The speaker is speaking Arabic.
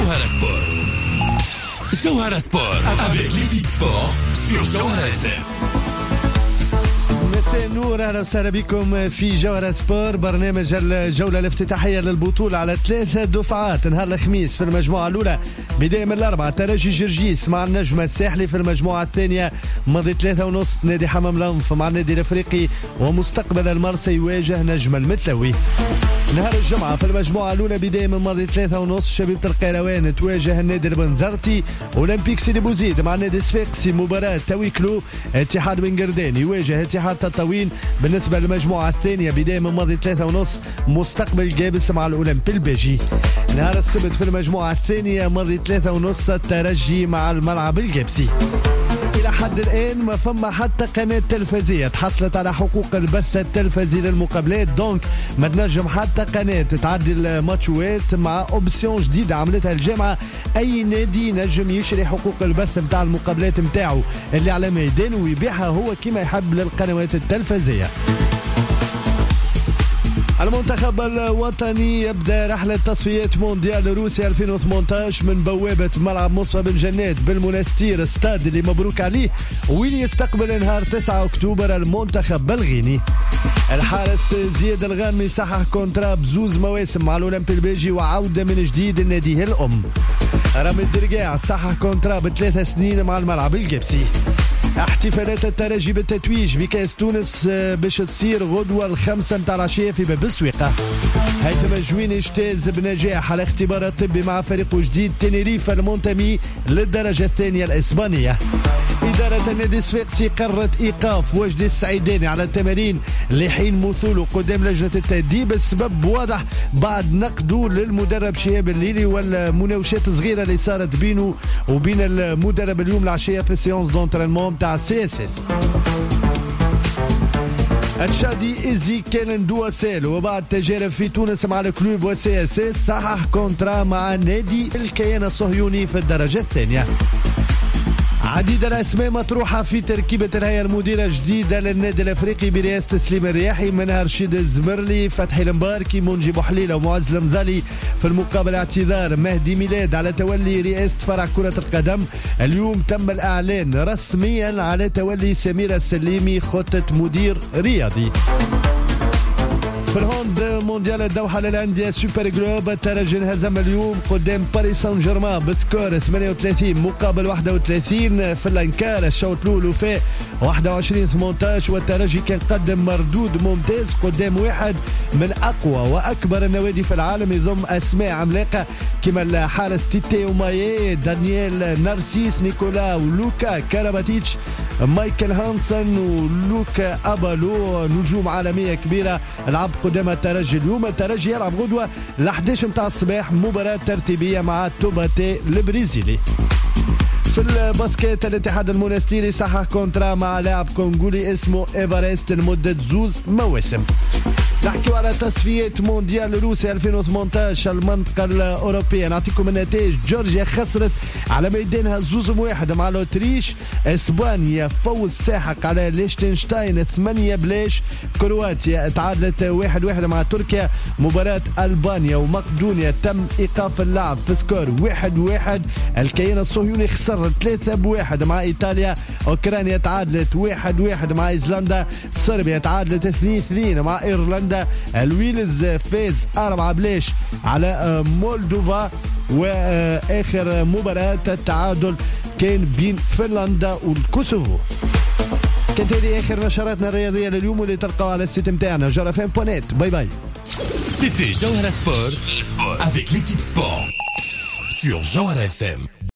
Jawhara Sport. Jawhara Sport avec l'équipe sport sur Jawhara FM. مساء النور، اهلا وسهلا بكم في جوهرة سبور، برنامج الجولة الافتتاحية للبطولة على 3 دفعات. نهار الخميس في المجموعة الأولى بداية من الأربعة ترجي جرجيس مع النجم الساحلي، في المجموعة الثانية ماضي 3:30 نادي حمام لنف مع النادي الأفريقي، ومستقبل المرسي يواجه نجم المتلوي. نهار الجمعة في المجموعة الأولى بداية من ماضي 3:30 شبيبة القيروان تواجه النادي البنزرتي، أولمبيك سيدي بوزيد مع النادي الصفاقسي مباراة تويكلو، اتحاد بن قردان يواجه اتحاد تطاوين. بالنسبة للمجموعة الثانية بداية من ماضي 3:30 مستقبل جابس مع الأولمبي البيجي. نهار السبت في المجموعة الثانية ماضي 3:30 الترجي مع الملعب الجابسي. إلى حد الآن ما فما حتى قناة تلفزية تحصلت على حقوق البث التلفزي للمقابلات، دونك ما تنجم حتى قناة تعدي الماتشوات. مع أوبسيون جديدة عملتها الجامعة، أي نادي نجم يشري حقوق البث متاع المقابلات متاعه اللي على ميدان ويبيعها هو كما يحب للقنوات التلفزية. المنتخب الوطني يبدأ رحلة تصفيات مونديال روسيا 2018 من بوابة ملعب مصطفى بن جنات بالمنستير استاد اللي مبروك عليه، وين يستقبل نهار 9 أكتوبر المنتخب بلغيني. الحارس زياد الغامي صحح كونترا بزوز مواسم مع الأولمبي البيجي وعودة من جديد لناديه الأم. رامي الدرقاع صحح كونترا ب3 سنين مع الملعب الجبسي. احتفالات الترجي بالتتويج بكاس تونس باش تصير غدوة 5 متاع العشية في باب السويقة، هيثم الجويني اجتاز بنجاح على اختبار الطبي مع فريقه جديد تنريفة المنتمي للدرجة الثانية الإسبانية. إدارة النادي الصفاقسي قررت إيقاف وجدي السعيداني على التمارين لحين مثوله قدام لجنة التأديب. السبب واضح بعد نقده للمدرب شهاب الليلي والمناوشات الصغيرة اللي صارت بينه وبين المدرب اليوم العشية في السيونس دونترينمون تاع CSS. التشادي إيزي كان دواسيل وبعد تجارب في تونس مع الكلوب وCSS صحح كونترا مع نادي الكيان الصهيوني في الدرجة الثانية. عديد الأسماء مطروحة في تركيبة الهيئة المديرة الجديدة للنادي الأفريقي برئاسة سليم الرياحي، منها رشيد الزمرلي، فتحي المباركي، منجي بوحليلة ومعز المزالي. في المقابل اعتذار مهدي ميلاد على تولي رئاسة فرع كرة القدم. اليوم تم الإعلان رسميا على تولي سمير السليمي خطة مدير رياضي. في الهوند مونديال الدوحة للأندية سوبر جلوب الترجي انهزم اليوم قدام باريس سان جيرمان بسكور 38 مقابل 31 في الانكار. الشوط الأول وفاء 21-18 والترجي كان قدم مردود ممتاز قدام واحد من أقوى وأكبر النوادي في العالم، يضم أسماء عملاقة كما الحارس تيتيو مايي، دانييل نارسيس، نيكولا ولوكا كاراباتيتش، مايكل هانسن ولوكا أبالو، نجوم عالمية كبيرة لعب قدام الترجي. اليوم الترجي يلعب غدوة 11 متاع الصباح مباراة ترتيبية مع توباتي البرازيلي. في الباسكت الاتحاد المونستيري صحح كونترا مع لاعب كونغولي اسمه ايفارست لمدة 2 مواسم. نحكيو على تصفيات مونديال روسيا 2018 المنطقة الأوروبية. نعطيكم النتائج: جورجيا خسرت على ميدانها 2-1 مع الأوتريش، إسبانيا فوز ساحق على ليشتنشتاين 8-0، كرواتيا تعادلت 1-1 مع تركيا، مباراة ألبانيا ومقدونيا تم إيقاف اللعب في سكور 1-1، الكيان الصهيوني خسر 3-1 مع إيطاليا، أوكرانيا تعادلت 1-1 مع إيسلندا، صربيا تعادلت 2-2 مع إيرلندا، الويلز فاز 4-0 على مولدوفا، وآخر مباراة التعادل كان بين فنلندا والكوسوفو. كانت هذه آخر نشراتنا الرياضية لليوم واللي تلقاوها على السيت متاعنا jawharafm.net. باي باي. C'était Jawhara Sport avec l'équipe sport sur Jawhara FM.